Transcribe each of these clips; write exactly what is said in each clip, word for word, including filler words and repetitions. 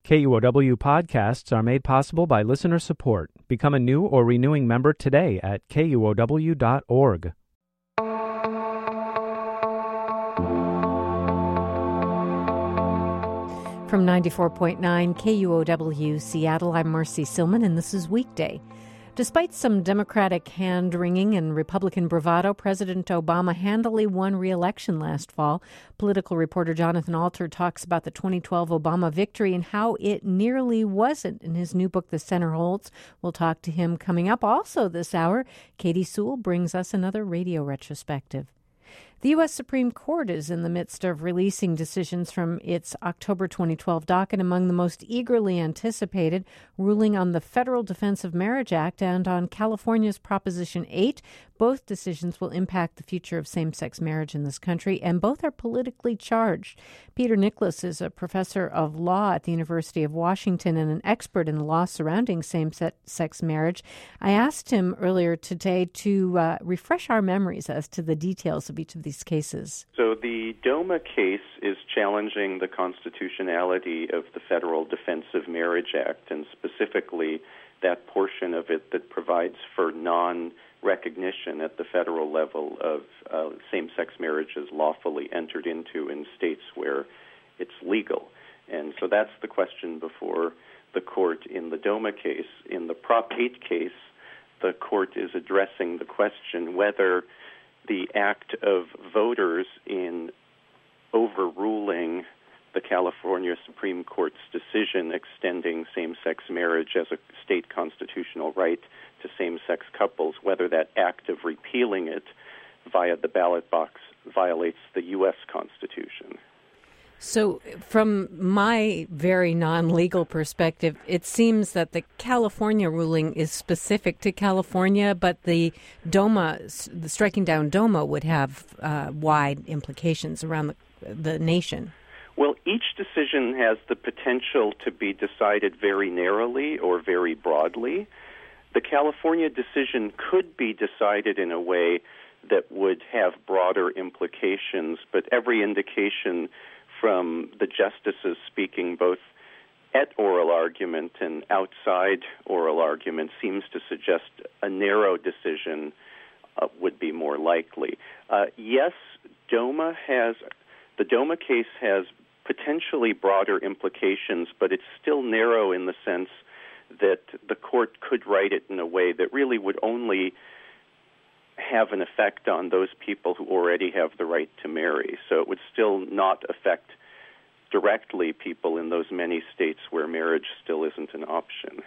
K U O W podcasts are made possible by listener support. Become a new or renewing member today at K U O W dot org. From ninety-four point nine K U O W Seattle, I'm Marcy Silman, and this is Weekday. Despite some Democratic hand-wringing and Republican bravado, President Obama handily won re-election last fall. Political reporter Jonathan Alter talks about the twenty twelve Obama victory and how it nearly wasn't in his new book, The Center Holds. We'll talk to him coming up. Also this hour, Katie Sewell brings us another radio retrospective. The U S Supreme Court is in the midst of releasing decisions from its October twenty twelve docket, among the most eagerly anticipated, ruling on the Federal Defense of Marriage Act and on California's Proposition eight. Both decisions will impact the future of same-sex marriage in this country, and both are politically charged. Peter Nicholas is a professor of law at the University of Washington and an expert in the law surrounding same-sex marriage. I asked him earlier today to uh, refresh our memories as to the details of each of these cases. So the DOMA case is challenging the constitutionality of the Federal Defense of Marriage Act, and specifically that portion of it that provides for non-recognition at the federal level of uh, same-sex marriages lawfully entered into in states where it's legal. And so that's the question before the court in the DOMA case. In the Prop eight case, the court is addressing the question whether the act of voters in overruling the California Supreme Court's decision extending same-sex marriage as a state constitutional right to same-sex couples, whether that act of repealing it via the ballot box violates the U S Constitution. So from my very non-legal perspective, it seems that the California ruling is specific to California, but the DOMA, the striking down DOMA would have uh, wide implications around the, the nation. Well, each decision has the potential to be decided very narrowly or very broadly. The California decision could be decided in a way that would have broader implications, but every indication from the justices speaking both at oral argument and outside oral argument seems to suggest a narrow decision uh, would be more likely. Uh, yes, DOMA has, the DOMA case has potentially broader implications, but it's still narrow in the sense that the court could write it in a way that really would only have an effect on those people who already have the right to marry. So it would still not affect directly people in those many states where marriage still isn't an option.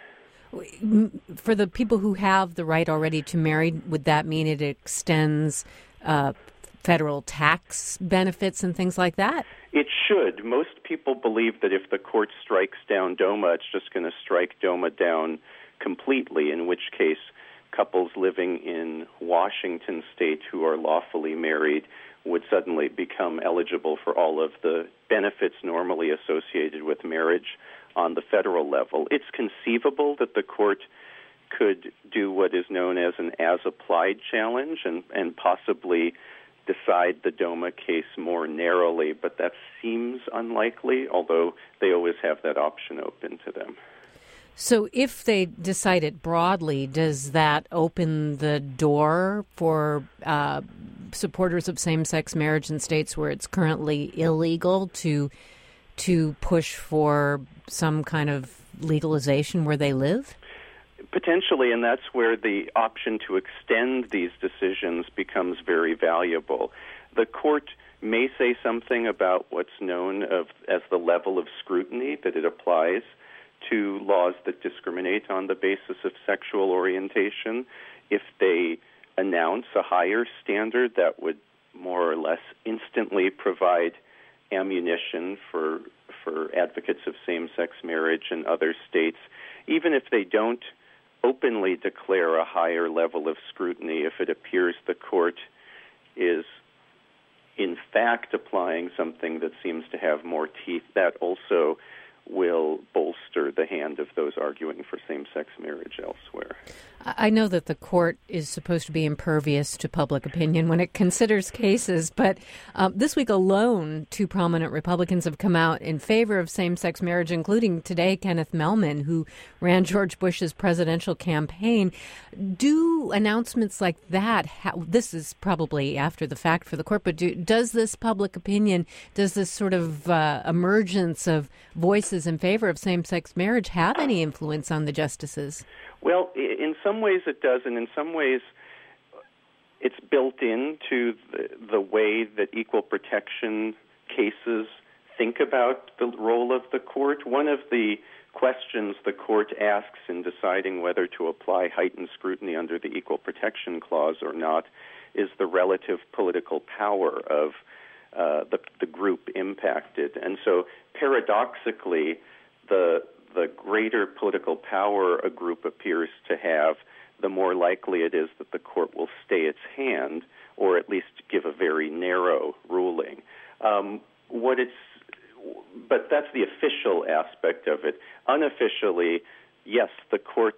For the people who have the right already to marry, would that mean it extends uh, federal tax benefits and things like that? It should. Most people believe that if the court strikes down DOMA, it's just going to strike DOMA down completely, in which case couples living in Washington state who are lawfully married would suddenly become eligible for all of the benefits normally associated with marriage on the federal level. It's conceivable that the court could do what is known as an as-applied challenge and, and possibly decide the DOMA case more narrowly, but that seems unlikely, although they always have that option open to them. So if they decide it broadly, does that open the door for uh, supporters of same-sex marriage in states where it's currently illegal to to push for some kind of legalization where they live? Potentially, and that's where the option to extend these decisions becomes very valuable. The court may say something about what's known of as the level of scrutiny that it applies to laws that discriminate on the basis of sexual orientation. If they announce a higher standard, that would more or less instantly provide ammunition for for advocates of same-sex marriage in other states. Even if they don't openly declare a higher level of scrutiny, if it appears the court is in fact applying something that seems to have more teeth, that also will bolster the the hand of those arguing for same-sex marriage elsewhere. I know that the court is supposed to be impervious to public opinion when it considers cases, but um, this week alone, two prominent Republicans have come out in favor of same-sex marriage, including today Kenneth Mellman, who ran George Bush's presidential campaign. Do announcements like that, ha- this is probably after the fact for the court, but do, does this public opinion, does this sort of uh, emergence of voices in favor of same-sex marriage have any influence on the justices? Well, in some ways it does, and in some ways it's built into the, the way that equal protection cases think about the role of the court. One of the questions the court asks in deciding whether to apply heightened scrutiny under the Equal Protection Clause or not is the relative political power of uh, the, the group impacted. And so paradoxically, the the greater political power a group appears to have, the more likely it is that the court will stay its hand or at least give a very narrow ruling. Um, what it's, but that's the official aspect of it. Unofficially, yes, the court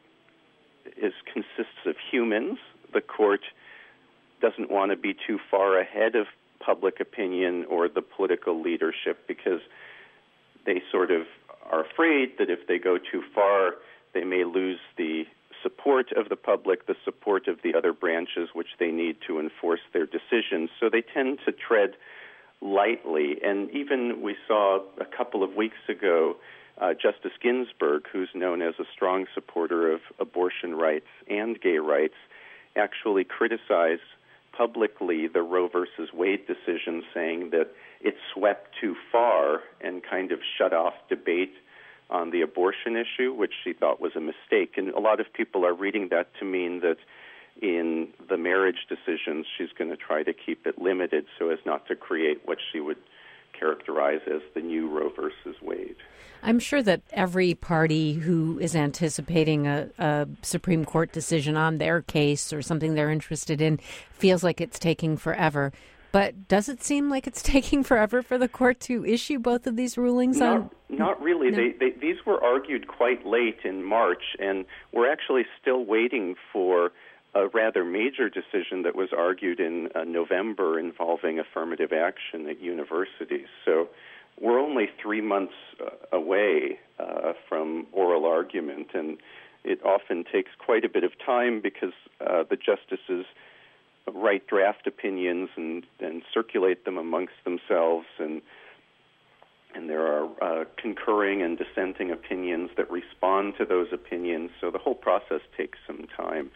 is consists of humans. The court doesn't want to be too far ahead of public opinion or the political leadership because they sort of are afraid that if they go too far, they may lose the support of the public, the support of the other branches which they need to enforce their decisions. So they tend to tread lightly. And even we saw a couple of weeks ago, uh, Justice Ginsburg, who's known as a strong supporter of abortion rights and gay rights, actually criticized publicly the Roe versus Wade decision, saying that it swept too far and kind of shut off debate on the abortion issue, which she thought was a mistake. And a lot of people are reading that to mean that in the marriage decisions, she's going to try to keep it limited so as not to create what she would characterize as the new Roe versus Wade. I'm sure that every party who is anticipating a, a Supreme Court decision on their case or something they're interested in feels like it's taking forever. But does it seem like it's taking forever for the court to issue both of these rulings? Not, on? not really. No. They, they, these were argued quite late in March, and we're actually still waiting for a rather major decision that was argued in uh, November involving affirmative action at universities. So we're only three months uh, away uh, from oral argument, and it often takes quite a bit of time because uh, the justices write draft opinions and, and circulate them amongst themselves, and and there are uh, concurring and dissenting opinions that respond to those opinions. So the whole process takes some time.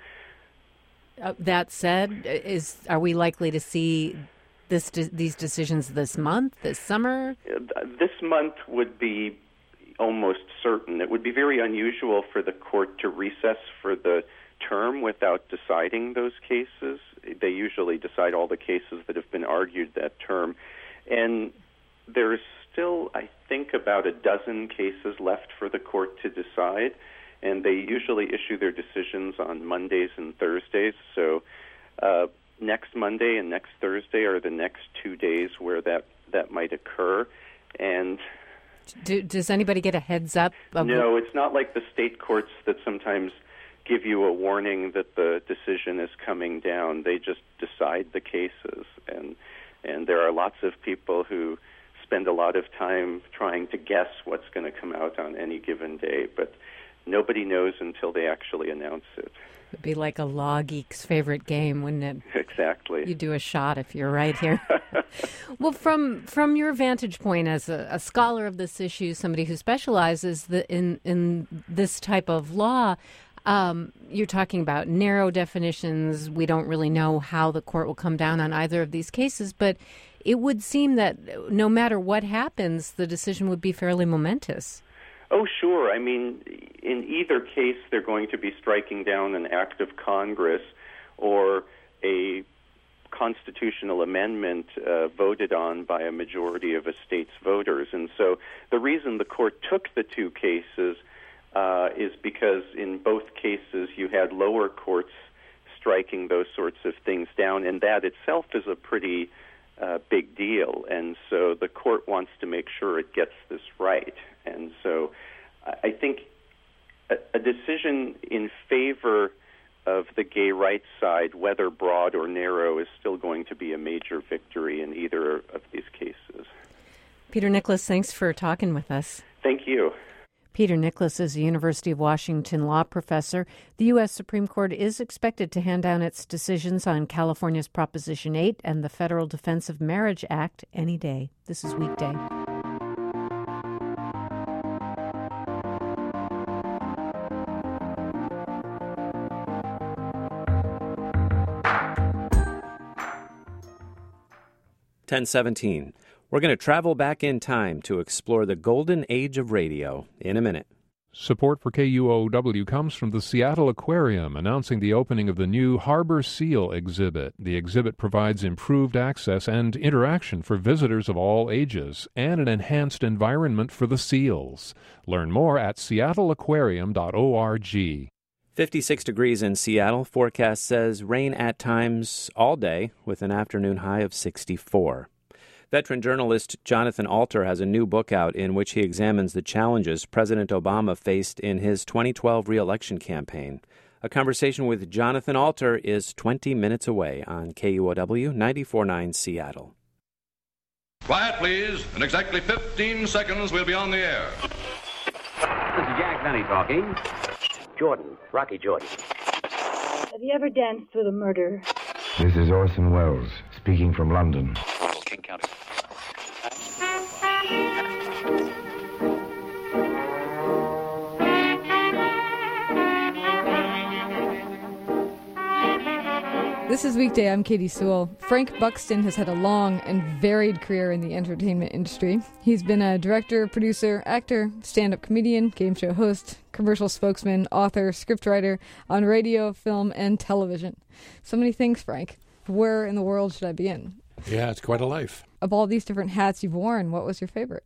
Uh, that said, is are we likely to see this de- these decisions this month, this summer? Uh, this month would be almost certain. It would be very unusual for the court to recess for the term without deciding those cases. They usually decide all the cases that have been argued that term. And there's still, I think, about a dozen cases left for the court to decide. And they usually issue their decisions on Mondays and Thursdays. So uh, next Monday and next Thursday are the next two days where that, that might occur. And Do, does anybody get a heads up? Of no, it's not like the state courts that sometimes give you a warning that the decision is coming down. They just decide the cases. And and there are lots of people who spend a lot of time trying to guess what's going to come out on any given day. But nobody knows until they actually announce it. It'd be like a law geek's favorite game, wouldn't it? Exactly. You do a shot if you're right here. Well, from from your vantage point as a, a scholar of this issue, somebody who specializes the, in in this type of law, um, you're talking about narrow definitions. We don't really know how the court will come down on either of these cases, but it would seem that no matter what happens, the decision would be fairly momentous. Oh, sure. I mean, in either case, they're going to be striking down an act of Congress or a constitutional amendment uh, voted on by a majority of a state's voters. And so the reason the court took the two cases uh, is because in both cases you had lower courts striking those sorts of things down, and that itself is a pretty uh, big deal. And so the court wants to make sure it gets this right. And so I think a, a decision in favor of the gay rights side, whether broad or narrow, is still going to be a major victory in either of these cases. Peter Nicholas, thanks for talking with us. Thank you. Peter Nicholas is a University of Washington law professor. The U S Supreme Court is expected to hand down its decisions on California's Proposition eight and the Federal Defense of Marriage Act any day. This is Weekday. ten seventeen. We're going to travel back in time to explore the golden age of radio in a minute. Support for K U O W comes from the Seattle Aquarium, announcing the opening of the new Harbor Seal exhibit. The exhibit provides improved access and interaction for visitors of all ages and an enhanced environment for the seals. Learn more at seattle aquarium dot org. fifty-six degrees in Seattle. Forecast says rain at times all day with an afternoon high of sixty-four. Veteran journalist Jonathan Alter has a new book out in which he examines the challenges President Obama faced in his twenty twelve re-election campaign. A conversation with Jonathan Alter is twenty minutes away on K U O W ninety-four point nine Seattle. Quiet, please. In exactly fifteen seconds, we'll be on the air. This is Jack Benny talking. Jordan, Rocky Jordan. Have you ever danced with a murderer? This is Orson Welles, speaking from London. King County. This is Weekday. I'm Katie Sewell. Frank Buxton has had a long and varied career in the entertainment industry. He's been a director, producer, actor, stand-up comedian, game show host, commercial spokesman, author, scriptwriter on radio, film, and television. So many things, Frank. Where in the world should I begin? Yeah, it's quite a life. Of all these different hats you've worn, what was your favorite?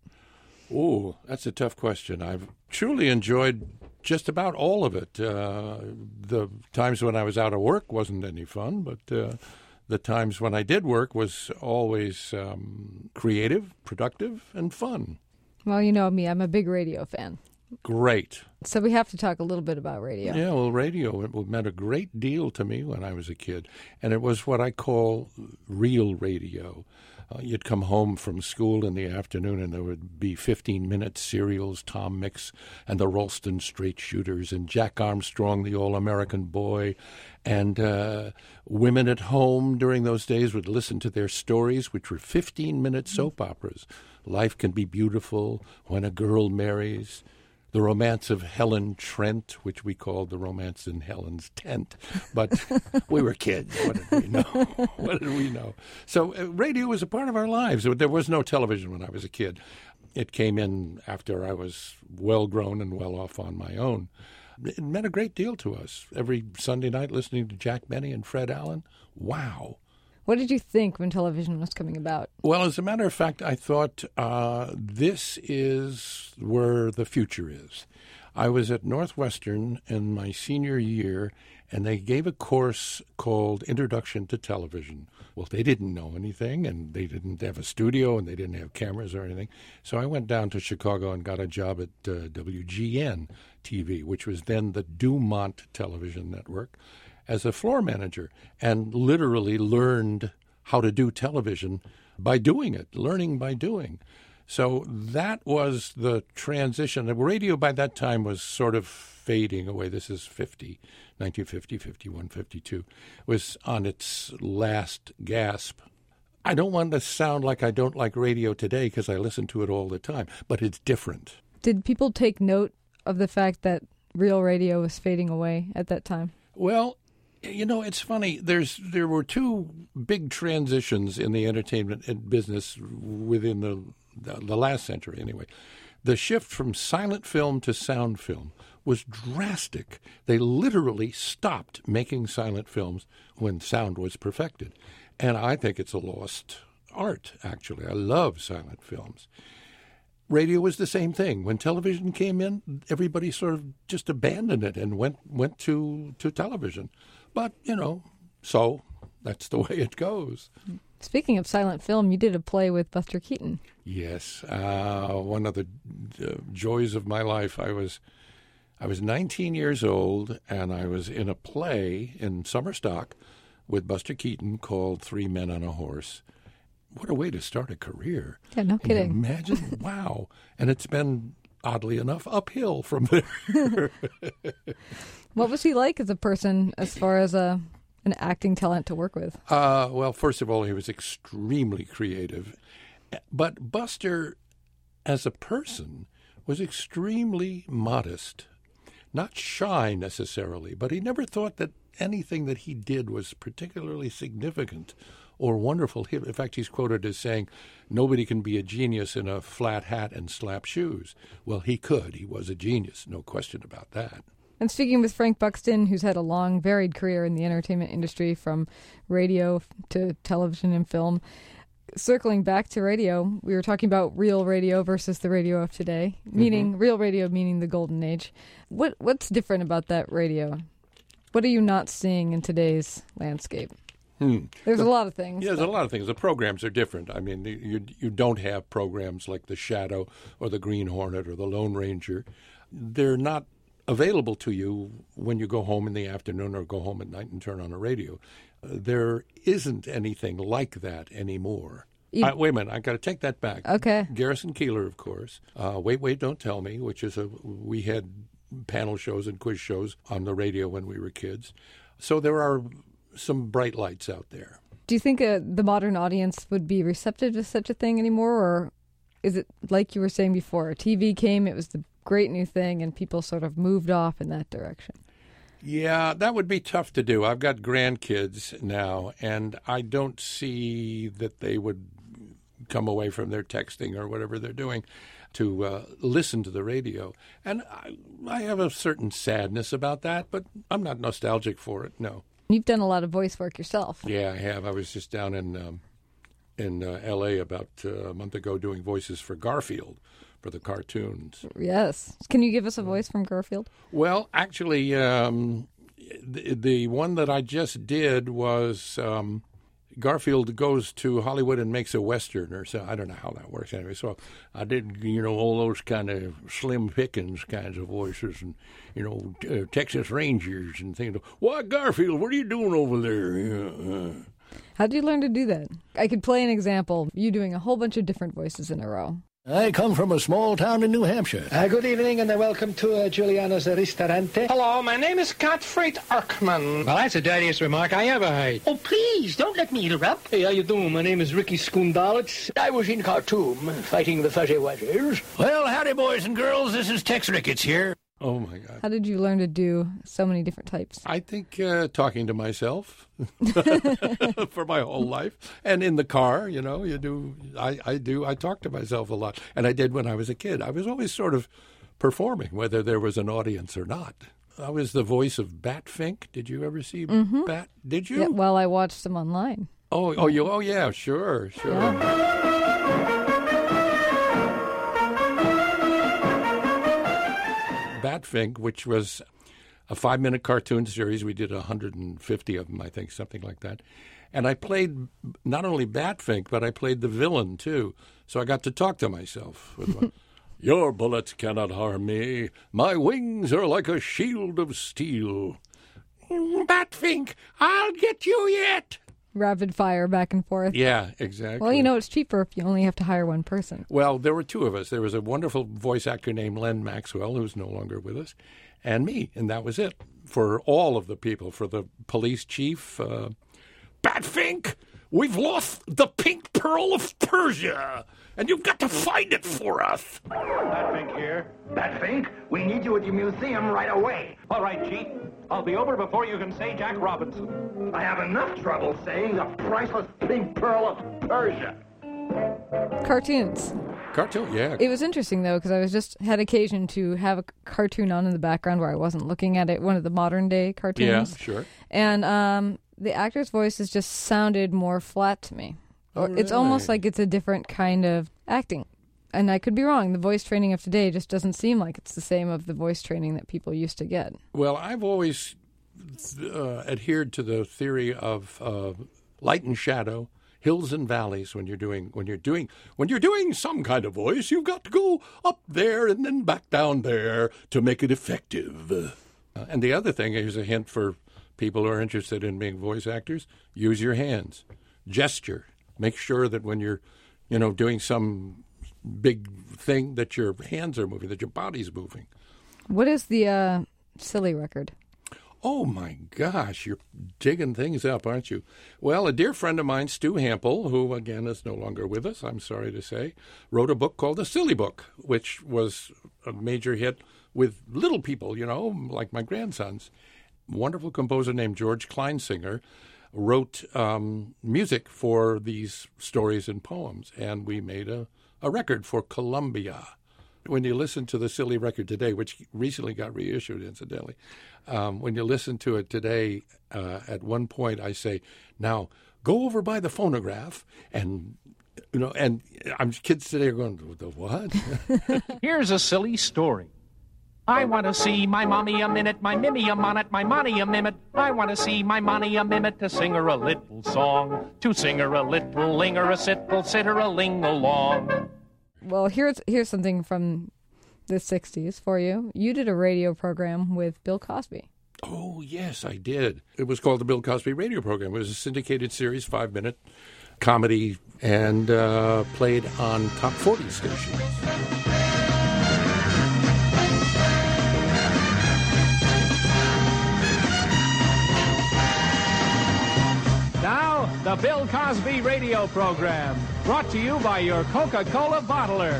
Ooh, that's a tough question. I've truly enjoyed just about all of it. Uh, the times when I was out of work wasn't any fun, but uh, the times when I did work was always um, creative, productive, and fun. Well, you know me. I'm a big radio fan. Great. So we have to talk a little bit about radio. Yeah, well, radio it meant a great deal to me when I was a kid, and it was what I call real radio. Uh, you'd come home from school in the afternoon, and there would be fifteen-minute serials, Tom Mix and the Ralston Straight Shooters, and Jack Armstrong, the All-American Boy, and uh, women at home during those days would listen to their stories, which were fifteen-minute soap operas. Life Can Be Beautiful, When a Girl Marries, The Romance of Helen Trent, which we called The Romance in Helen's Tent. But we were kids. What did we know? What did we know? So uh, radio was a part of our lives. There was no television when I was a kid. It came in after I was well-grown and well-off on my own. It meant a great deal to us. Every Sunday night listening to Jack Benny and Fred Allen, wow. What did you think when television was coming about? Well, as a matter of fact, I thought uh, this is where the future is. I was at Northwestern in my senior year, and they gave a course called Introduction to Television. Well, they didn't know anything, and they didn't have a studio, and they didn't have cameras or anything. So I went down to Chicago and got a job at uh, W G N T V, which was then the Dumont Television Network, as a floor manager, and literally learned how to do television by doing it, learning by doing. So that was the transition. The radio by that time was sort of fading away. This is fifty, nineteen fifty, fifty-one, fifty-two. It was on its last gasp. I don't want to sound like I don't like radio today because I listen to it all the time, but it's different. Did people take note of the fact that real radio was fading away at that time? Well, you know, it's funny. There's there were two big transitions in the entertainment business within the the, the last century, anyway. The shift from silent film to sound film was drastic. They literally stopped making silent films when sound was perfected, and I think it's a lost art. Actually, I love silent films. Radio was the same thing. When television came in, everybody sort of just abandoned it and went went to to television. But, you know, so that's the way it goes. Speaking of silent film, you did a play with Buster Keaton. Yes, uh, one of the uh, joys of my life. I was, I was nineteen years old, and I was in a play in summer stock with Buster Keaton called Three Men on a Horse. What a way to start a career! Yeah, no Can you kidding. imagine, wow! And it's been, oddly enough, uphill from there. What was he like as a person, as far as a an acting talent to work with? Uh, well, first of all, he was extremely creative. But Buster, as a person, was extremely modest. Not shy necessarily, but he never thought that anything that he did was particularly significant or wonderful. In fact, he's quoted as saying, nobody can be a genius in a flat hat and slap shoes. Well, he could. He was a genius, no question about that. And speaking with Frank Buxton, who's had a long, varied career in the entertainment industry, from radio to television and film. Circling back to radio, we were talking about real radio versus the radio of today, meaning mm-hmm. real radio meaning the golden age. What What's different about that radio? What are you not seeing in today's landscape? Hmm. There's the, a lot of things. Yeah, there's a lot of things. The programs are different. I mean, you you don't have programs like The Shadow or The Green Hornet or The Lone Ranger. They're not available to you when you go home in the afternoon or go home at night and turn on a radio. Uh, there isn't anything like that anymore. You... Uh, wait a minute, I got to take that back. Okay. Garrison Keillor, of course. Uh, Wait, Wait, Don't Tell Me, which is a we had panel shows and quiz shows on the radio when we were kids. So there are some bright lights out there. Do you think uh, the modern audience would be receptive to such a thing anymore, or is it like you were saying before? T V came, it was the great new thing, and people sort of moved off in that direction. Yeah, that would be tough to do. I've got grandkids now, and I don't see that they would come away from their texting or whatever they're doing to uh, listen to the radio. And I, I have a certain sadness about that, but I'm not nostalgic for it, no. You've done a lot of voice work yourself. Yeah, I have. I was just down in um, in uh, L A about uh, a month ago doing voices for Garfield, for the cartoons. Yes. Can you give us a voice from Garfield? Well, actually, um, the, the one that I just did was um, Garfield goes to Hollywood and makes a Western, or so. I don't know how that works anyway. So I did, you know, all those kind of Slim Pickens kinds of voices and, you know, uh, Texas Rangers and things. Why, Garfield, what are you doing over there? Yeah, uh. How did you learn to do that? I could play an example, you doing a whole bunch of different voices in a row. I come from a small town in New Hampshire. Uh, good evening and uh, welcome to uh, Giuliano's Ristorante. Hello, my name is Gottfried Erkman. Well, that's the dirtiest remark I ever heard. Oh, please, don't let me interrupt. Hey, how you doing? My name is Ricky Skundalitz. I was in Khartoum fighting the Fuzzy Wuzzers. Well, howdy, boys and girls. This is Tex Ricketts here. Oh, my God. How did you learn to do so many different types? I think uh, talking to myself for my whole life. And in the car, you know, you do, I, I do, I talk to myself a lot. And I did when I was a kid. I was always sort of performing, whether there was an audience or not. I was the voice of Bat Fink. Did you ever see mm-hmm. Bat? Did you? Yeah, well, I watched them online. Oh, oh, you, oh yeah, sure, sure. Yeah. Bat Fink, which was a five-minute cartoon series. We did one hundred fifty of them, I think, something like that. And I played not only Bat Fink, but I played the villain, too. So I got to talk to myself. With my, your bullets cannot harm me. My wings are like a shield of steel. Bat Fink, I'll get you yet. Rapid fire back and forth. Yeah, exactly. Well, you know, it's cheaper if you only have to hire one person. Well, there were two of us. There was a wonderful voice actor named Len Maxwell, who's no longer with us, and me, and that was it for all of the people. For the police chief, uh, Bat Fink, we've lost the pink pearl of Persia, and you've got to find it for us. Bat Fink here. Bat Fink, we need you at your museum right away. All right, Chief. I'll be over before you can say Jack Robinson. I have enough trouble saying the priceless pink pearl of Persia. Cartoons. Cartoon, yeah. It was interesting, though, because I was just had occasion to have a cartoon on in the background where I wasn't looking at it, one of the modern-day cartoons. Yeah, sure. And um, the actor's voices just sounded more flat to me. Oh, really? It's almost like it's a different kind of acting. And I could be wrong. The voice training of today just doesn't seem like it's the same of the voice training that people used to get. Well, I've always uh, adhered to the theory of uh, light and shadow, hills and valleys when you're doing when you're doing when you're doing some kind of voice. You've got to go up there and then back down there to make it effective. Uh, and the other thing, here's a hint for people who are interested in being voice actors: use your hands, gesture. Make sure that when you're, you know, doing some big thing, that your hands are moving, that your body's moving. What is the uh, silly record? Oh, my gosh, you're digging things up, aren't you? Well, a dear friend of mine, Stu Hampel, who, again, is no longer with us, I'm sorry to say, wrote a book called The Silly Book, which was a major hit with little people, you know, like my grandsons. A wonderful composer named George Kleinsinger wrote um, music for these stories and poems, and we made a, a record for Columbia. When you listen to the Silly record today, which recently got reissued, incidentally, um, when you listen to it today, uh, at one point I say, now go over by the phonograph and, you know, and I'm kids today are going, the what? Here's a silly story. I want to see my mommy a minute, my mimmy a minute, my money a minute. I want to see my money a minute to sing her a little song, to sing her a little linger, a sittle, sit her a ling along. Well, here's here's something from the sixties for you. You did a radio program with Bill Cosby. Oh, yes, I did. It was called the Bill Cosby Radio Program. It was a syndicated series, five-minute comedy, and uh, played on top forty stations. Now, the Bill Cosby Radio Program, brought to you by your Coca-Cola bottler.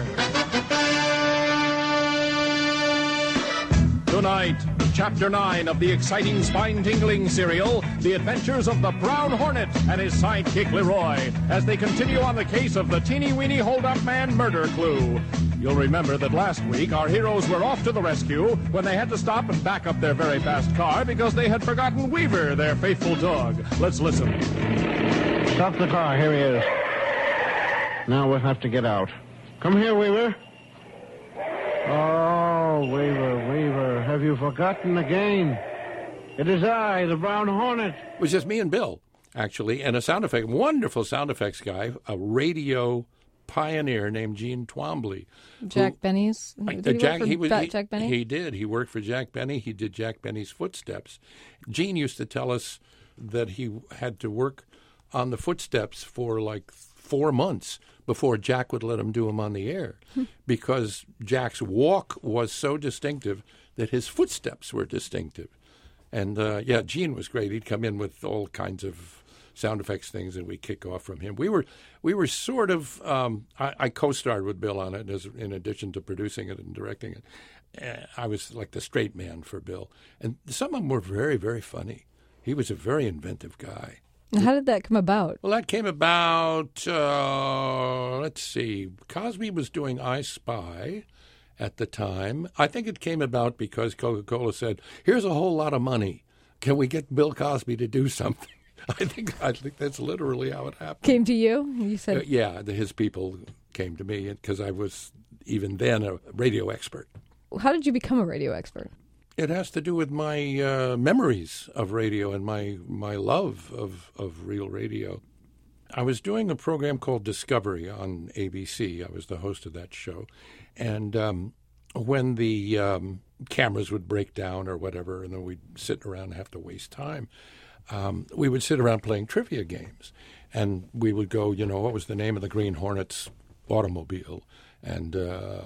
Tonight, Chapter nine of the exciting spine-tingling serial, The Adventures of the Brown Hornet and his sidekick Leroy, as they continue on the case of the teeny-weeny hold-up man murder clue. You'll remember that last week our heroes were off to the rescue when they had to stop and back up their very fast car because they had forgotten Weaver, their faithful dog. Let's listen. Stop the car. Here he is. Now we'll have to get out. Come here, Weaver. Oh, Weaver, Weaver, have you forgotten again? It is I, the Brown Hornet. It was just me and Bill, actually, and a sound effect, wonderful sound effects guy, a radio pioneer named Gene Twombly. Jack who, Benny's? Did uh, he Jack, work for he was, Fat he, Jack Benny? He did. He worked for Jack Benny. He did Jack Benny's footsteps. Gene used to tell us that he had to work on the footsteps for like four months before Jack would let him do them on the air because Jack's walk was so distinctive that his footsteps were distinctive. And, uh, yeah, Gene was great. He'd come in with all kinds of sound effects things, and we'd kick off from him. We were we were sort of um, – I, I co-starred with Bill on it as, in addition to producing it and directing it. Uh, I was like the straight man for Bill. And some of them were very, very funny. He was a very inventive guy. How did that come about? Well, that came about, uh, let's see, Cosby was doing I Spy at the time. I think it came about because Coca-Cola said, here's a whole lot of money. Can we get Bill Cosby to do something? I think I think that's literally how it happened. Came to you? You said, uh, yeah, the, his people came to me because I was even then a radio expert. How did you become a radio expert? It has to do with my uh, memories of radio and my, my love of, of real radio. I was doing a program called Discovery on A B C. I was the host of that show. And um, when the um, cameras would break down or whatever, and then we'd sit around and have to waste time, um, we would sit around playing trivia games. And we would go, you know, what was the name of the Green Hornet's automobile? And uh,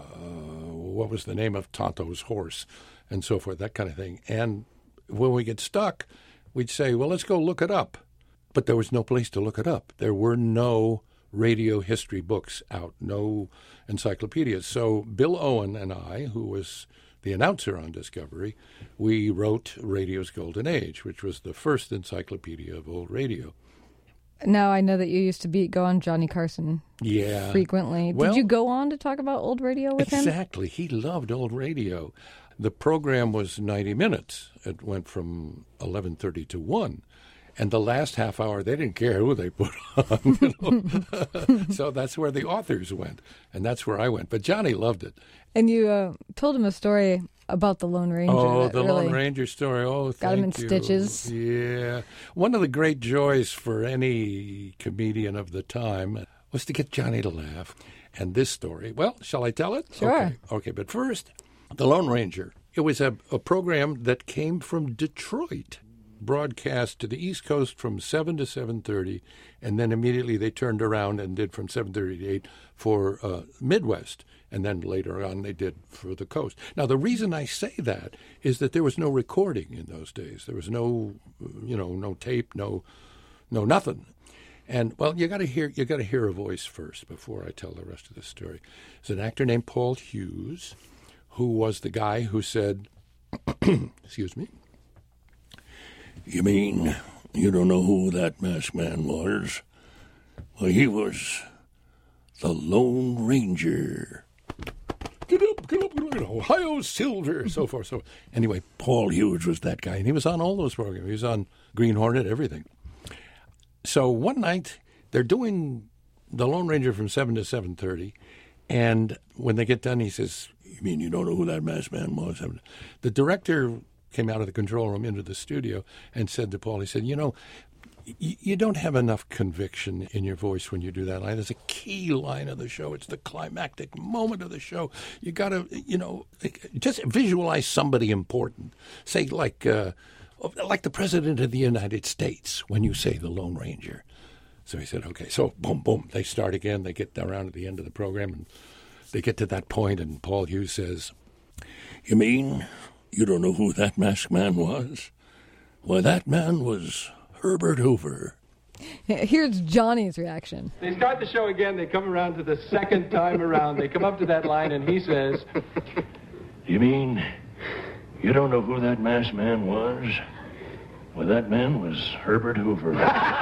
what was the name of Tonto's horse? And so forth, that kind of thing. And when we get stuck, we'd say, well, let's go look it up. But there was no place to look it up. There were no radio history books out, no encyclopedias. So Bill Owen and I, who was the announcer on Discovery, we wrote Radio's Golden Age, which was the first encyclopedia of old radio. Now, I know that you used to be go on Johnny Carson yeah. frequently. Did well, you go on to talk about old radio with exactly. him? Exactly. He loved old radio. The program was ninety minutes. It went from eleven thirty to one. And the last half hour, they didn't care who they put on. You know? So that's where the authors went, and that's where I went. But Johnny loved it. And you uh, told him a story about the Lone Ranger. Oh, the really Lone Ranger story. Oh, thank you. got him in stitches. Yeah. One of the great joys for any comedian of the time was to get Johnny to laugh. And this story, well, shall I tell it? Sure. Okay, okay. But first, the Lone Ranger. It was a, a program that came from Detroit, broadcast to the East Coast from seven to seven thirty, and then immediately they turned around and did from seven thirty to eight for uh, Midwest, and then later on they did for the coast. Now, the reason I say that is that there was no recording in those days. There was no, you know, no tape, no, no nothing. And, well, you got to hear you got to hear a voice first before I tell the rest of the story. There's an actor named Paul Hughes, who was the guy who said, excuse me, You mean you don't know who that masked man was? Well, he was the Lone Ranger. Get up, get up, get up, Ohio Silver, so forth, so forth. Anyway, Paul Hughes was that guy, and he was on all those programs. He was on Green Hornet, everything. So one night, they're doing the Lone Ranger from seven to seven thirty, and when they get done, he says, You mean you don't know who that masked man was? The director came out of the control room into the studio and said to Paul, he said, you know, y- you don't have enough conviction in your voice when you do that line. It's a key line of the show. It's the climactic moment of the show. You got to, you know, just visualize somebody important. Say like, uh, like the President of the United States when you say the Lone Ranger. So he said, okay. So boom, boom. They start again. They get around at the end of the program, and they get to that point, and Paul Hughes says, You mean you don't know who that masked man was? Why, that man was Herbert Hoover. Here's Johnny's reaction. They start the show again. They come around to the second time around. They come up to that line, and he says, You mean you don't know who that masked man was? Well, that man was Herbert Hoover.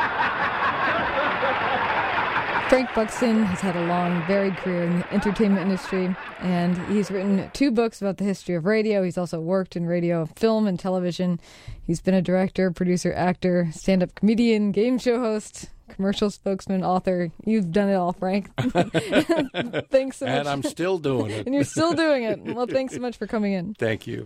Frank Buxton has had a long, varied career in the entertainment industry, and he's written two books about the history of radio. He's also worked in radio, film, and television. He's been a director, producer, actor, stand-up comedian, game show host, commercial spokesman, author. You've done it all, Frank. Thanks so much. And I'm still doing it. And you're still doing it. Well, thanks so much for coming in. Thank you.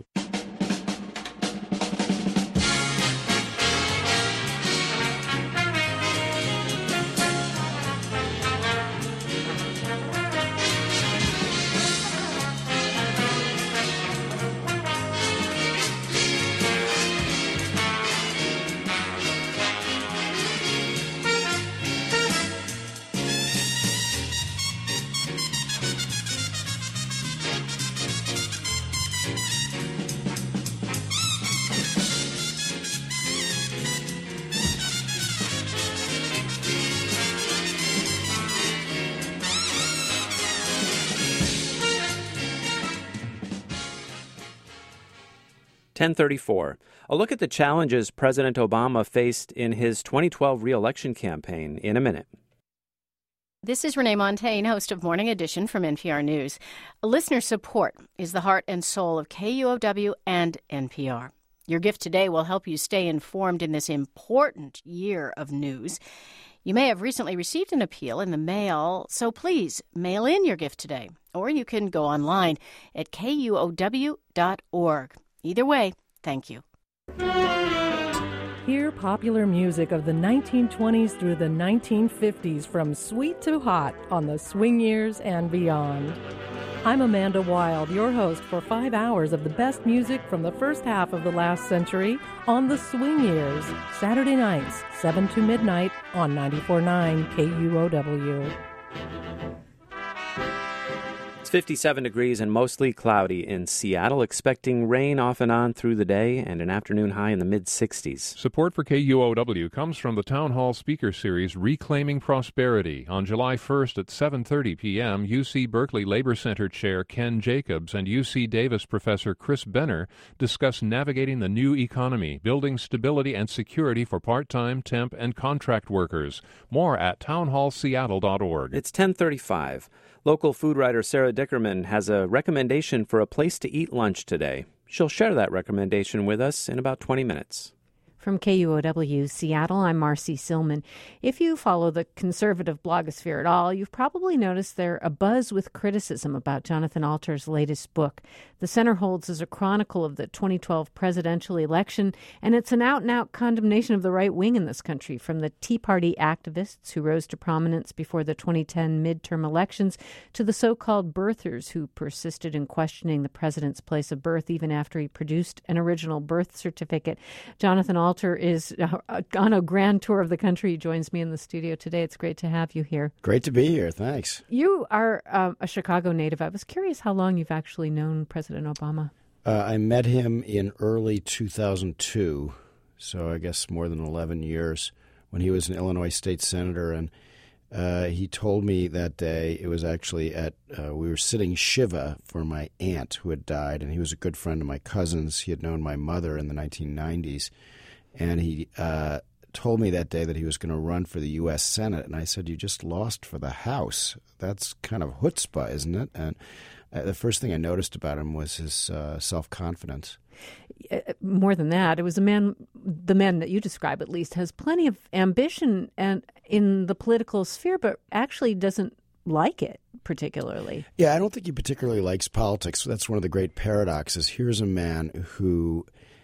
ten thirty-four. A look at the challenges President Obama faced in his twenty twelve re-election campaign in a minute. This is Renee Montaigne, host of Morning Edition from N P R News. Listener support is the heart and soul of K U O W and N P R. Your gift today will help you stay informed in this important year of news. You may have recently received an appeal in the mail, so please mail in your gift today. Or you can go online at K U O W dot org. Either way, thank you. Hear popular music of the nineteen twenties through the nineteen fifties from sweet to hot on the swing years and beyond. I'm Amanda Wild, your host for five hours of the best music from the first half of the last century on the swing years, Saturday nights, seven to midnight on ninety-four point nine K U O W. It's fifty-seven degrees and mostly cloudy in Seattle, expecting rain off and on through the day and an afternoon high in the mid-sixties. Support for K U O W comes from the Town Hall Speaker Series Reclaiming Prosperity. On July first at seven thirty p.m., U C Berkeley Labor Center Chair Ken Jacobs and U C Davis Professor Chris Benner discuss navigating the new economy, building stability and security for part-time, temp, and contract workers. More at town hall seattle dot org. It's ten thirty-five. Local food writer Sarah Dickerman has a recommendation for a place to eat lunch today. She'll share that recommendation with us in about twenty minutes. From K U O W Seattle, I'm Marcy Silman. If you follow the conservative blogosphere at all, you've probably noticed there's a buzz with criticism about Jonathan Alter's latest book. The Center Holds is a chronicle of the twenty twelve presidential election, and it's an out-and-out condemnation of the right wing in this country, from the Tea Party activists who rose to prominence before the twenty ten midterm elections to the so-called birthers who persisted in questioning the president's place of birth even after he produced an original birth certificate. Jonathan Alter is on a grand tour of the country. He joins me in the studio today. It's great to have you here. Great to be here. Thanks. You are um, a Chicago native. I was curious how long you've actually known President Obama. Uh, I met him in early two thousand two, so I guess more than eleven years, when he was an Illinois state senator. And uh, he told me that day, it was actually at, uh, we were sitting Shiva for my aunt who had died, and he was a good friend of my cousin's. He had known my mother in the nineteen nineties. And he uh, told me that day that he was going to run for the U S Senate. And I said, you just lost for the House. That's kind of chutzpah, isn't it? And uh, the first thing I noticed about him was his uh, self-confidence. More than that, it was a man, the man that you describe at least, has plenty of ambition and in the political sphere, but actually doesn't like it particularly. Yeah, I don't think he particularly likes politics. That's one of the great paradoxes. Here's a man who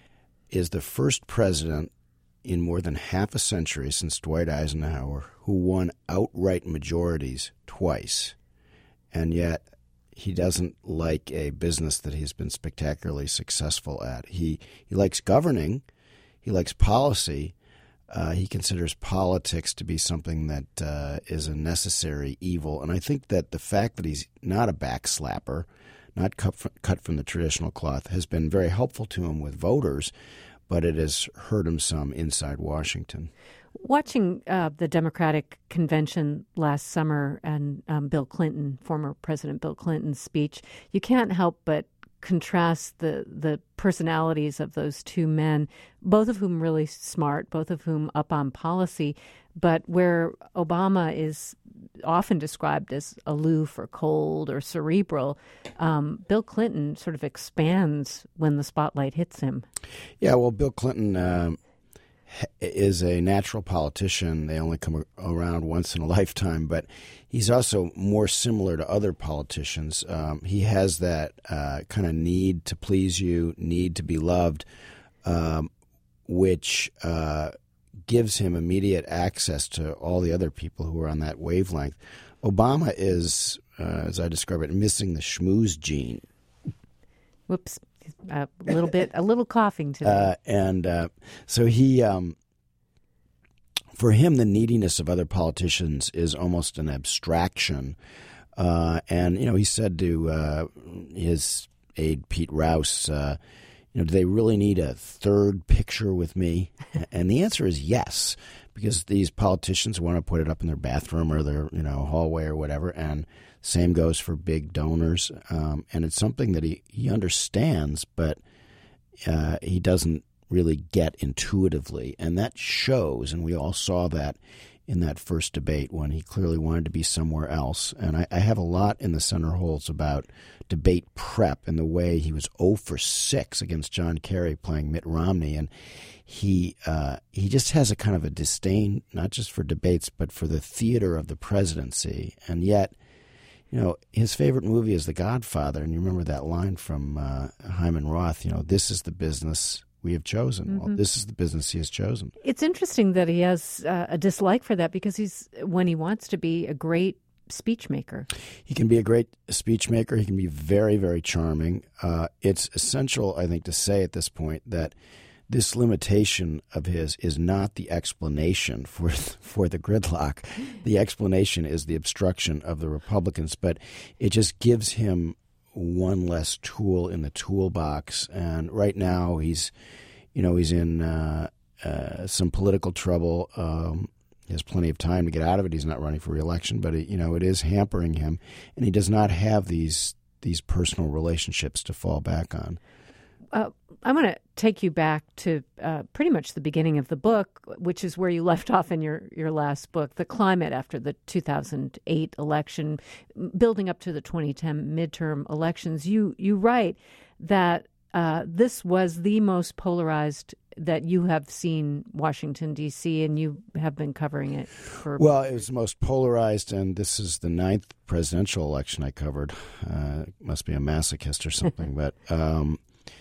is the first president in more than half a century since Dwight Eisenhower who won outright majorities twice. And yet he doesn't like a business that he's been spectacularly successful at. He he likes governing. He likes policy. Uh, he considers politics to be something that uh, is a necessary evil. And I think that the fact that he's not a backslapper, not cut from, cut from the traditional cloth, has been very helpful to him with voters, but it has hurt him some inside Washington. Watching uh, the Democratic convention last summer and um, Bill Clinton, former President Bill Clinton's speech, you can't help but contrast the the personalities of those two men, both of whom really smart, both of whom up on policy, but where Obama is often described as aloof or cold or cerebral, um, Bill Clinton sort of expands when the spotlight hits him. Yeah, well, Bill Clinton uh, is a natural politician. They only come around once in a lifetime, but he's also more similar to other politicians. Um, he has that uh, kind of need to please you, need to be loved, um, which uh, gives him immediate access to all the other people who are on that wavelength. Obama is, uh, as I describe it, missing the schmooze gene. Whoops. A little bit, a little coughing today. Uh, and uh, so he, um, for him, the neediness of other politicians is almost an abstraction. Uh, and, you know, he said to uh, his aide, Pete Rouse, uh, you know, do they really need a third picture with me? And the answer is yes, because these politicians want to put it up in their bathroom or their, you know, hallway or whatever. And same goes for big donors. Um, and it's something that he, he understands, but uh, he doesn't really get intuitively. And that shows, and we all saw that in that first debate when he clearly wanted to be somewhere else. And I, I have a lot in the Center Holds about debate prep and the way he was oh for six against John Kerry playing Mitt Romney. And he uh, he just has a kind of a disdain, not just for debates, but for the theater of the presidency. And yet, you know, his favorite movie is The Godfather. And you remember that line from uh, Hyman Roth, you know, this is the business we have chosen. Mm-hmm. Well, this is the business he has chosen. It's interesting that he has uh, a dislike for that because he's, when he wants to be a great speech maker. He can be a great speech maker. He can be very, very charming. Uh, it's essential, I think, to say at this point that this limitation of his is not the explanation for for the gridlock. The explanation is the obstruction of the Republicans, but it just gives him one less tool in the toolbox. And right now he's, you know, he's in uh, uh, some political trouble. Um, he has plenty of time to get out of it. He's not running for re-election, but it, you know, it is hampering him, and he does not have these these personal relationships to fall back on. Uh, I want to take you back to uh, pretty much the beginning of the book, which is where you left off in your, your last book, The Climate After the two thousand eight election, building up to the twenty ten midterm elections. You you write that uh, this was the most polarized that you have seen Washington, D C, and you have been covering it for... Well, it was the most polarized, and this is the ninth presidential election I covered. Uh, must be a masochist or something, but um,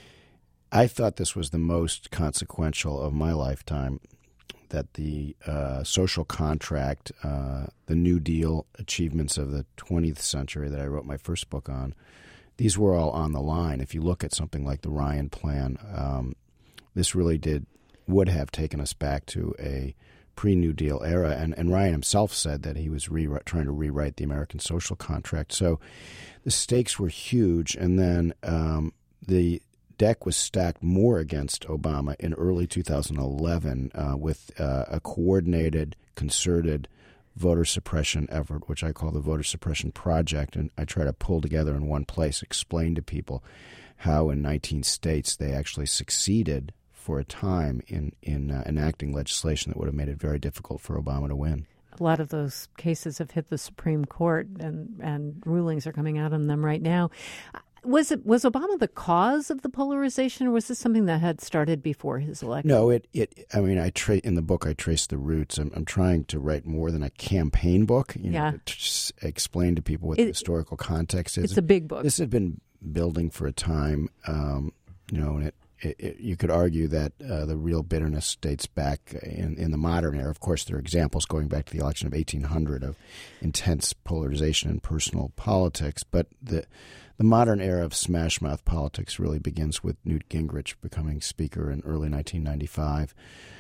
I thought this was the most consequential of my lifetime, that the uh, social contract, uh, the New Deal achievements of the twentieth century that I wrote my first book on, these were all on the line. If you look at something like the Ryan Plan, um, this really did would have taken us back to a pre-New Deal era. And, and Ryan himself said that he was re- trying to rewrite the American social contract. So the stakes were huge. And then um, the deck was stacked more against Obama in early two thousand eleven uh, with uh, a coordinated, concerted voter suppression effort, which I call the Voter Suppression Project. And I try to pull together in one place, explain to people how in nineteen states they actually succeeded for a time in, in uh, enacting legislation that would have made it very difficult for Obama to win. A lot of those cases have hit the Supreme Court, and, and rulings are coming out on them right now. Was it was Obama the cause of the polarization, or was this something that had started before his election? No, it. it I mean, I tra- in the book I trace the roots. I'm, I'm trying to write more than a campaign book. You yeah. know, to just explain to people what it, the historical context is. It's a big book. This had been building for a time, um, you know, and it. It, it, you could argue that uh, the real bitterness dates back in, in the modern era. Of course, there are examples going back to the election of eighteen hundred of intense polarization in personal politics. But the the modern era of smash mouth politics really begins with Newt Gingrich becoming Speaker in early nineteen ninety-five.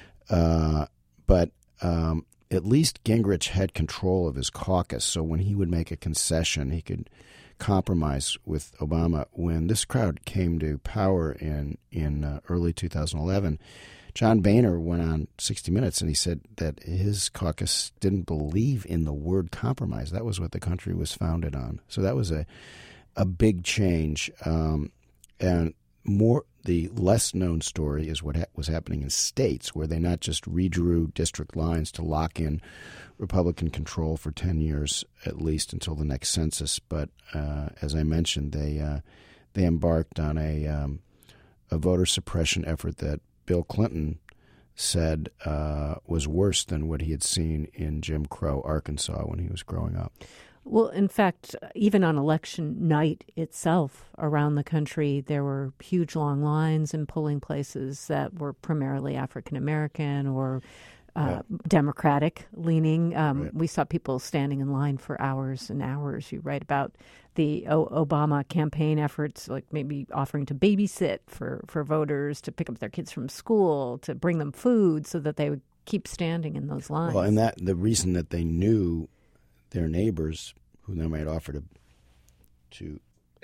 Uh, but um, at least Gingrich had control of his caucus, so when he would make a concession, he could compromise with Obama. When this crowd came to power in in uh, early two thousand eleven, John Boehner went on sixty minutes and he said that his caucus didn't believe in the word compromise. That was what the country was founded on. So that was a a big change. Um, and more the less known story is what ha- was happening in states where they not just redrew district lines to lock in Republican control for ten years at least until the next census, but uh, as I mentioned, they uh, they embarked on a um, a voter suppression effort that Bill Clinton said uh, was worse than what he had seen in Jim Crow, Arkansas, when he was growing up. Well, in fact, even on election night itself around the country, there were huge long lines in polling places that were primarily African American or Uh, yeah. Democratic leaning. Um, right. We saw people standing in line for hours and hours. You write about the o- Obama campaign efforts, like maybe offering to babysit for, for voters, to pick up their kids from school, to bring them food so that they would keep standing in those lines. Well, and that the reason that they knew their neighbors, who they might offer to, to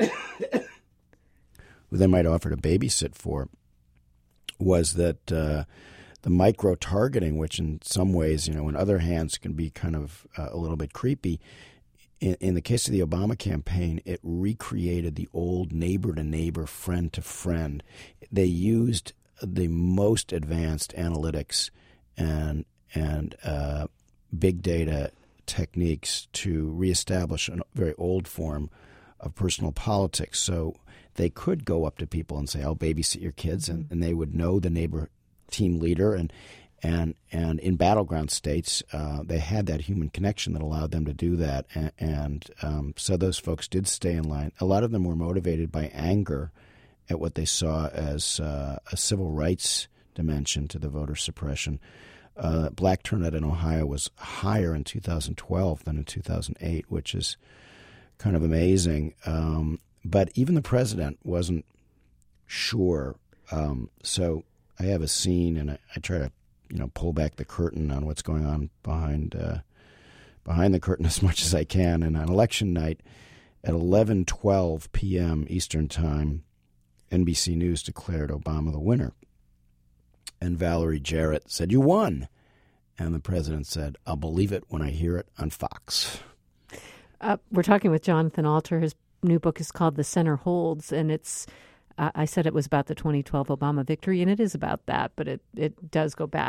who they might offer to babysit for, was that uh, the micro-targeting, which in some ways, you know, in other hands can be kind of uh, a little bit creepy. In, in the case of the Obama campaign, it recreated the old neighbor-to-neighbor, friend-to-friend. They used the most advanced analytics and and uh, big data techniques to reestablish a very old form of personal politics. So they could go up to people and say, I'll babysit your kids, and, and they would know the neighbor team leader, and and and in battleground states, uh, they had that human connection that allowed them to do that, and, and um, so those folks did stay in line. A lot of them were motivated by anger at what they saw as uh, a civil rights dimension to the voter suppression. Uh, black turnout in Ohio was higher in two thousand twelve than in two thousand eight, which is kind of amazing. Um, but even the president wasn't sure, um, so. I have a scene, and I, I try to, you know, pull back the curtain on what's going on behind uh, behind the curtain as much as I can. And on election night, at eleven twelve p.m. Eastern Time, N B C News declared Obama the winner. And Valerie Jarrett said, "You won." And the president said, "I'll believe it when I hear it on Fox." Uh, we're talking with Jonathan Alter. His new book is called The Center Holds, and it's I said it was about the twenty twelve Obama victory, and it is about that, but it, it does go back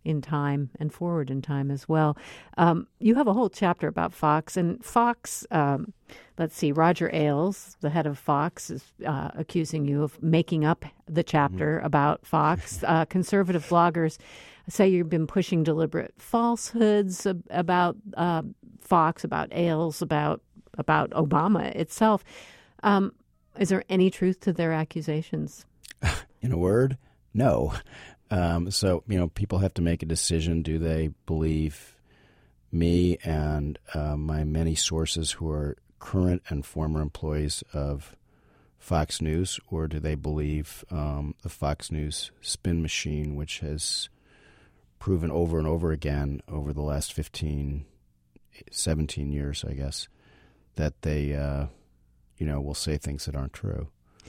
in time and forward in time as well. Um, you have a whole chapter about Fox, and Fox, um, let's see, Roger Ailes, the head of Fox, is uh, accusing you of making up the chapter mm-hmm. about Fox. Uh, conservative bloggers say you've been pushing deliberate falsehoods about uh, Fox, about Ailes, about about Obama itself. Um, is there any truth to their accusations? In a word, no. Um, so, you know, people have to make a decision. Do they believe me and uh, my many sources who are current and former employees of Fox News, or do they believe um, the Fox News spin machine, which has proven over and over again over the last fifteen, seventeen years, I guess, that they, uh, you know, will say things that aren't true?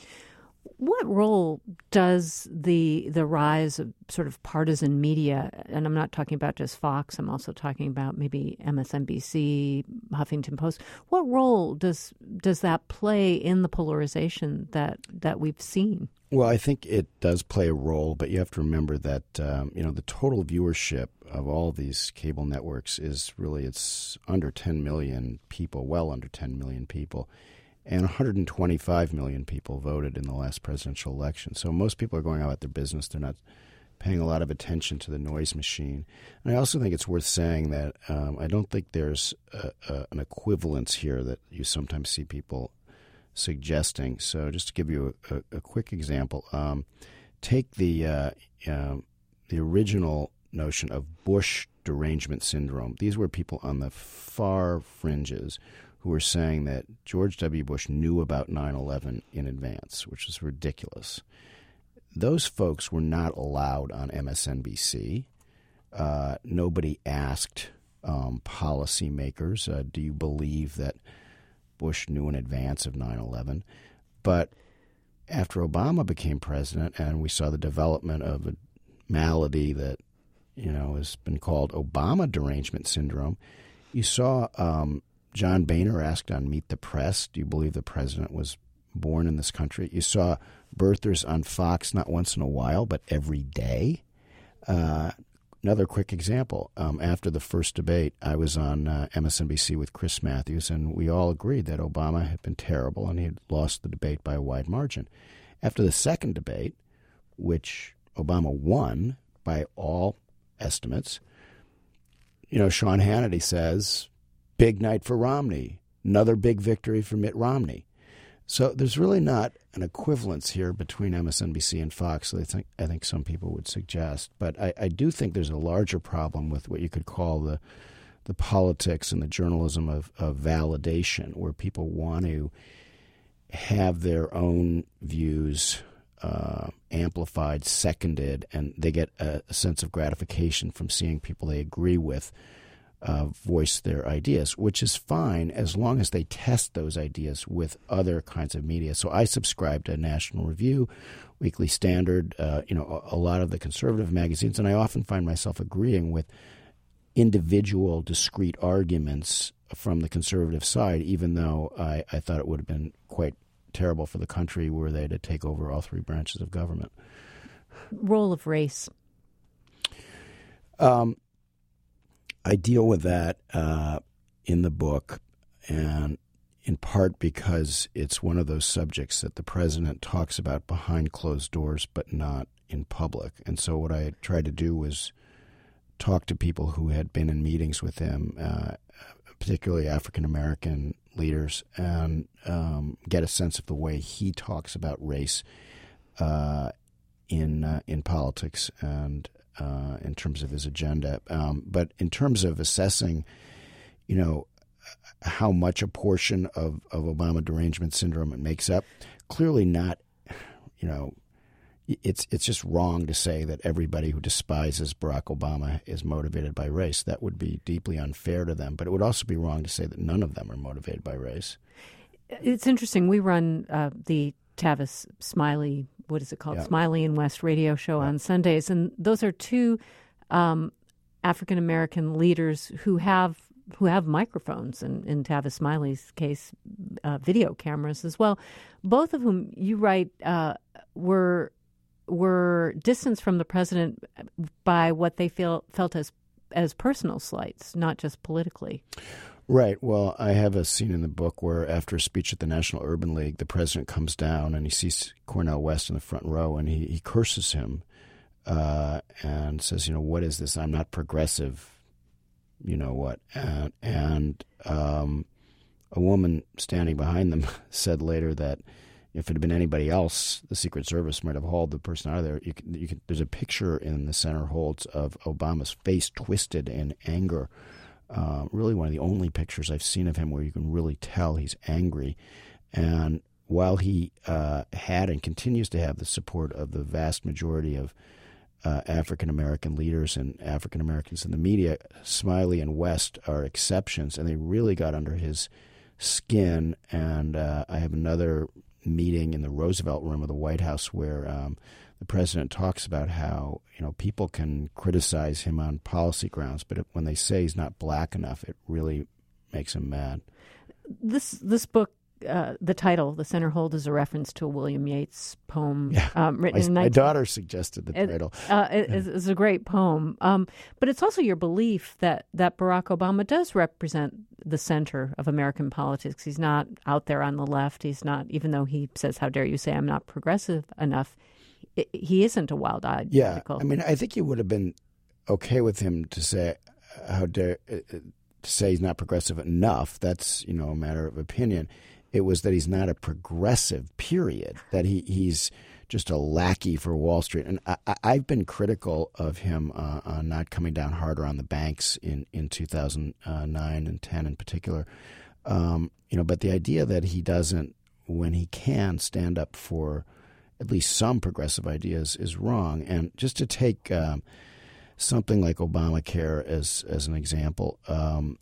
What role does the the rise of sort of partisan media, and I'm not talking about just Fox, I'm also talking about maybe M S N B C, Huffington Post, what role does does that play in the polarization that, that we've seen? Well, I think it does play a role, but you have to remember that, um, you know, the total viewership of all these cable networks is really, it's under ten million people, well under ten million people. And one hundred twenty-five million people voted in the last presidential election. So most people are going about their business. They're not paying a lot of attention to the noise machine. And I also think it's worth saying that um, I don't think there's a, a, an equivalence here that you sometimes see people suggesting. So just to give you a, a, a quick example, um, take the uh, uh, the original notion of Bush derangement syndrome. These were people on the far fringes who were saying that George W. Bush knew about nine eleven in advance, which is ridiculous. Those folks were not allowed on M S N B C. Uh, nobody asked um, policymakers, uh, do you believe that Bush knew in advance of nine eleven? But after Obama became president and we saw the development of a malady that, you know, has been called Obama derangement syndrome, you saw um, John Boehner asked on Meet the Press, do you believe the president was born in this country? You saw birthers on Fox not once in a while, but every day. Uh, another quick example. Um, after the first debate, I was on uh, M S N B C with Chris Matthews, and we all agreed that Obama had been terrible and he had lost the debate by a wide margin. After the second debate, which Obama won by all estimates, you know, Sean Hannity says, big night for Romney, another big victory for Mitt Romney. So there's really not an equivalence here between M S N B C and Fox, I think, I think some people would suggest. But I, I do think there's a larger problem with what you could call the the politics and the journalism of, of validation, where people want to have their own views uh, amplified, seconded, and they get a, a sense of gratification from seeing people they agree with Uh, voice their ideas, which is fine as long as they test those ideas with other kinds of media. So I subscribe to National Review, Weekly Standard, uh, you know, a, a lot of the conservative magazines, and I often find myself agreeing with individual discrete arguments from the conservative side, even though I, I thought it would have been quite terrible for the country were they to take over all three branches of government. Role of race. Um. I deal with that uh, in the book, and in part because it's one of those subjects that the president talks about behind closed doors but not in public. And so what I tried to do was talk to people who had been in meetings with him, uh, particularly African-American leaders, and um, get a sense of the way he talks about race uh, in uh, in politics and Uh, in terms of his agenda. Um, but in terms of assessing, you know, how much a portion of, of Obama derangement syndrome it makes up, clearly not, you know, it's it's just wrong to say that everybody who despises Barack Obama is motivated by race. That would be deeply unfair to them. But it would also be wrong to say that none of them are motivated by race. It's interesting. We run uh, the Tavis Smiley, what is it called? Yeah. Smiley and West radio show yeah. on Sundays. And those are two um, African-American leaders who have who have microphones, and in Tavis Smiley's case, uh, video cameras as well, both of whom you write uh, were were distanced from the president by what they feel, felt as as personal slights, not just politically. Right. Well, I have a scene in the book where after a speech at the National Urban League, the president comes down and he sees Cornel West in the front row, and he, he curses him uh, and says, you know, what is this? I'm not progressive. You know what? And, and um, a woman standing behind them said later that if it had been anybody else, the Secret Service might have hauled the person out of there. You can, you can, there's a picture in the center holds of Obama's face twisted in anger. Uh, really one of the only pictures I've seen of him where you can really tell he's angry. And while he uh, had and continues to have the support of the vast majority of uh, African-American leaders and African-Americans in the media, Smiley and West are exceptions, and they really got under his skin. And uh, I have another meeting in the Roosevelt Room of the White House where um, the president talks about how, you know, people can criticize him on policy grounds, but it, when they say he's not black enough, it really makes him mad. This this book, uh, the title, The Center Hold, is a reference to a William Yeats poem yeah. um, written my, in my nineteen daughter suggested the it, title. Uh, it, it's a great poem, um, but it's also your belief that, that Barack Obama does represent the center of American politics. He's not out there on the left. He's not, even though he says, how dare you say I'm not progressive enough, he isn't a wild-eyed yeah, radical. I mean, I think you would have been okay with him to say, how dare, uh, to say he's not progressive enough. That's, you know, a matter of opinion. It was that he's not a progressive, period, that he, he's just a lackey for Wall Street. And I, I've been critical of him uh, on not coming down harder on the banks in, in two thousand nine and ten in particular. Um, you know, but the idea that he doesn't, when he can, stand up for at least some progressive ideas is wrong. And just to take um, something like Obamacare as as an example, um,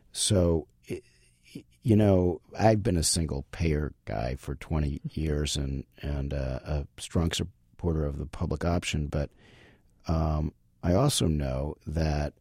so, it, you know, I've been a single payer guy for twenty years and, and uh, a strong supporter of the public option, but um, I also know that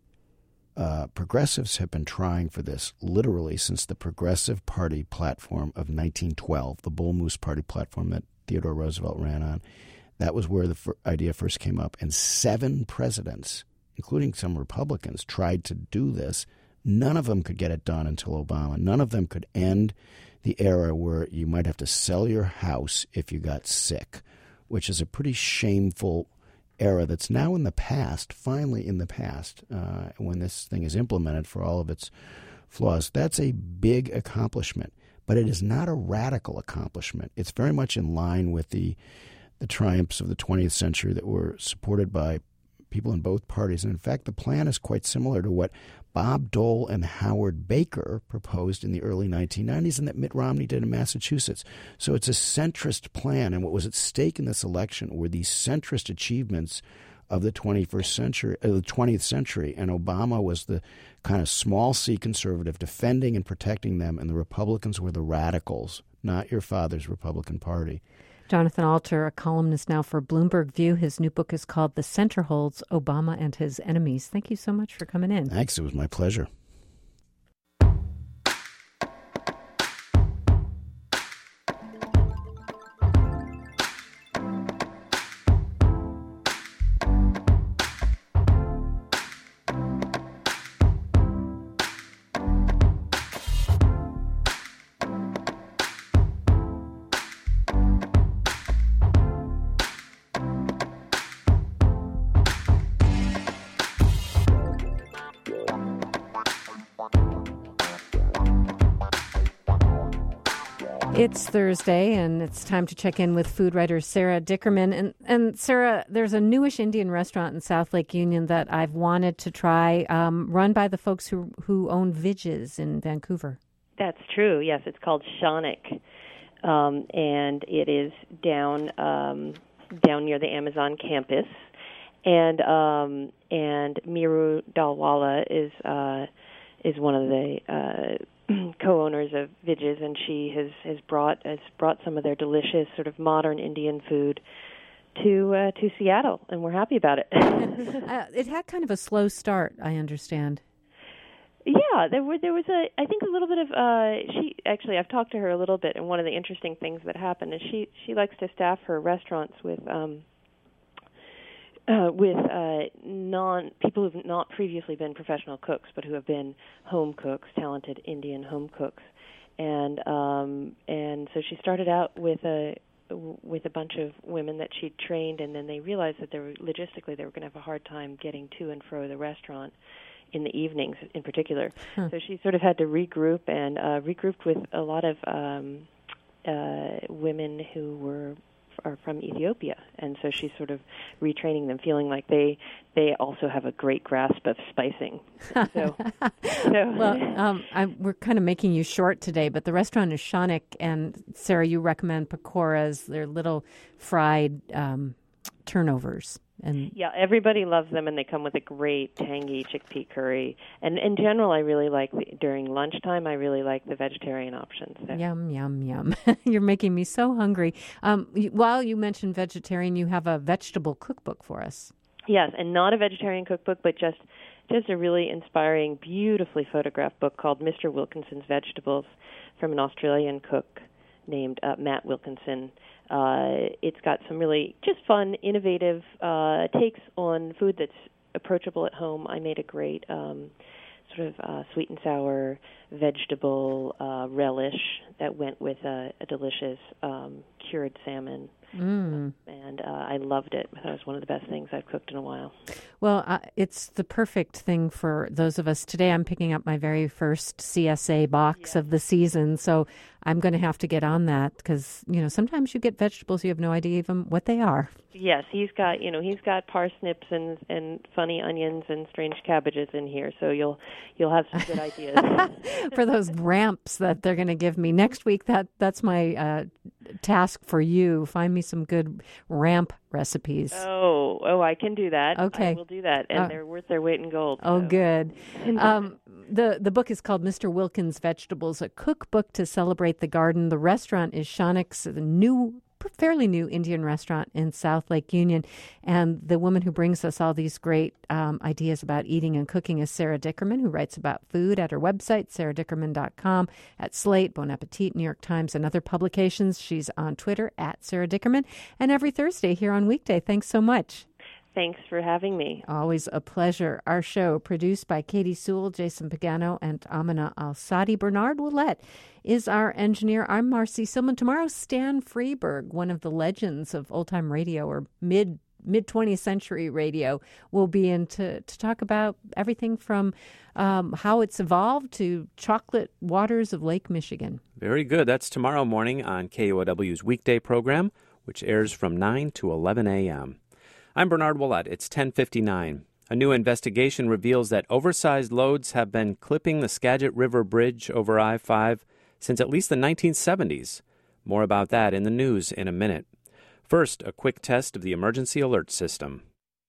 uh, progressives have been trying for this literally since the Progressive Party platform of nineteen twelve, the Bull Moose Party platform that Theodore Roosevelt ran on. That was where the f- idea first came up. And seven presidents, including some Republicans, tried to do this. None of them could get it done until Obama. None of them could end the era where you might have to sell your house if you got sick, which is a pretty shameful era that's now in the past, finally in the past, uh, when this thing is implemented for all of its flaws. That's a big accomplishment. But it is not a radical accomplishment. It's very much in line with the the triumphs of the twentieth century that were supported by people in both parties. And in fact, the plan is quite similar to what Bob Dole and Howard Baker proposed in the early nineteen nineties and that Mitt Romney did in Massachusetts. So it's a centrist plan. And what was at stake in this election were these centrist achievements of the twenty-first century, uh, the twentieth century, and Obama was the kind of small C conservative defending and protecting them, and the Republicans were the radicals, not your father's Republican Party. Jonathan Alter, a columnist now for Bloomberg View. His new book is called The Center Holds, Obama and His Enemies. Thank you so much for coming in. Thanks. It was my pleasure. It's Thursday, and it's time to check in with food writer Sarah Dickerman. And, and Sarah, there's a newish Indian restaurant in South Lake Union that I've wanted to try, um, run by the folks who who own Vidges in Vancouver. That's true, yes. It's called Shawnick, um, and it is down um, down near the Amazon campus. And um, and Miru Dalwala is uh, is one of the uh, co-owners of Vidges, and she has, has brought has brought some of their delicious sort of modern Indian food to uh, to Seattle, and we're happy about it. uh, it had kind of a slow start, I understand. Yeah, there were there was a I think a little bit of uh she actually I've talked to her a little bit, and one of the interesting things that happened is she she likes to staff her restaurants with um uh with uh non people who've not previously been professional cooks but who have been home cooks, talented Indian home cooks. And um and so she started out with a with a bunch of women that she'd trained, and then they realized that they were logistically they were going to have a hard time getting to and fro the restaurant in the evenings in particular. Hmm. So she sort of had to regroup and uh, regrouped with a lot of um, uh, women who were are from Ethiopia, and so she's sort of retraining them, feeling like they they also have a great grasp of spicing. So, so. Well, um, I, we're kind of making you short today, but the restaurant is Shonik, and Sarah, you recommend pakoras. They're little fried um, turnovers. And yeah, everybody loves them, and they come with a great tangy chickpea curry. And in general, I really like the, during lunchtime. I really like the vegetarian options. There. Yum yum yum! You're making me so hungry. Um, you, while you mentioned vegetarian, you have a vegetable cookbook for us. Yes, and not a vegetarian cookbook, but just just a really inspiring, beautifully photographed book called Mister Wilkinson's Vegetables, from an Australian cook named uh, Matt Wilkinson. Uh, it's got some really just fun, innovative uh, takes on food that's approachable at home. I made a great um, sort of uh, sweet and sour vegetable uh, relish that went with a, a delicious um, cured salmon. Mm. And uh, I loved it. I thought it was one of the best things I've cooked in a while. Well, uh, it's the perfect thing for those of us. Today I'm picking up my very first C S A box yeah. of the season, so I'm going to have to get on that because, you know, sometimes you get vegetables you have no idea even what they are. Yes, he's got, you know, he's got parsnips and, and funny onions and strange cabbages in here, so you'll you'll have some good ideas. For those ramps that they're going to give me next week, that that's my uh, task for you. Find me some good ramp recipes. Oh, oh, I can do that. Okay. I will do that, and uh, they're worth their weight in gold. Oh, so. good. um, the the book is called Mister Wilkins Vegetables, a cookbook to celebrate the garden. The restaurant is Shonik's, the new fairly new Indian restaurant in South Lake Union. And the woman who brings us all these great um, ideas about eating and cooking is Sarah Dickerman, who writes about food at her website, sarah dickerman dot com, at Slate, Bon Appetit, New York Times, and other publications. She's on Twitter at Sarah Dickerman, and every Thursday here on Weekday. Thanks so much. Thanks for having me. Always a pleasure. Our show, produced by Katie Sewell, Jason Pagano, and Amina Al-Sadi. Bernard Willett is our engineer. I'm Marcy Silman. Tomorrow, Stan Freberg, one of the legends of old-time radio or mid, mid-twentieth century radio, will be in to, to talk about everything from um, how it's evolved to chocolate waters of Lake Michigan. Very good. That's tomorrow morning on K U O W's weekday program, which airs from nine to eleven a.m. I'm Bernard Willett. It's ten fifty-nine. A new investigation reveals that oversized loads have been clipping the Skagit River Bridge over I five since at least the nineteen seventies. More about that in the news in a minute. First, a quick test of the emergency alert system.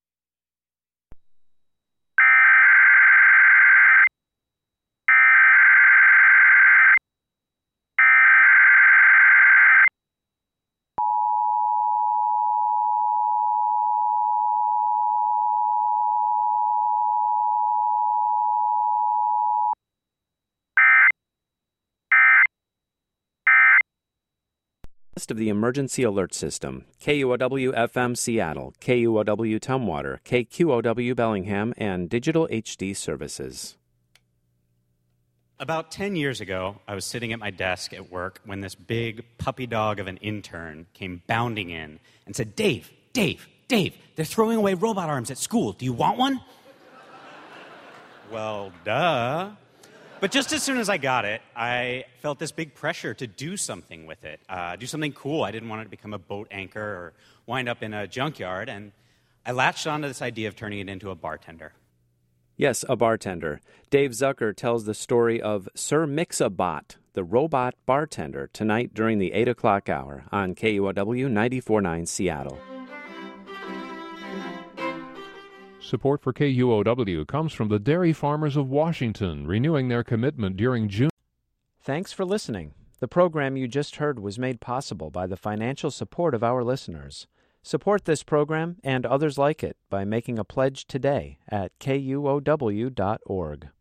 Of the emergency alert system. K U O W F M Seattle, K U O W Tumwater, K Q O W Bellingham, and Digital H D services. About ten years ago, I was sitting at my desk at work when this big puppy dog of an intern came bounding in and said, Dave, Dave, Dave, they're throwing away robot arms at school. Do you want one? Well, duh. But just as soon as I got it, I felt this big pressure to do something with it, uh, do something cool. I didn't want it to become a boat anchor or wind up in a junkyard, and I latched onto this idea of turning it into a bartender. Yes, a bartender. Dave Zucker tells the story of Sir Mix-a-Bot, the robot bartender, tonight during the eight o'clock hour on K U O W ninety-four point nine Seattle. Support for K U O W comes from the Dairy Farmers of Washington, renewing their commitment during June. Thanks for listening. The program you just heard was made possible by the financial support of our listeners. Support this program and others like it by making a pledge today at K U O W dot org.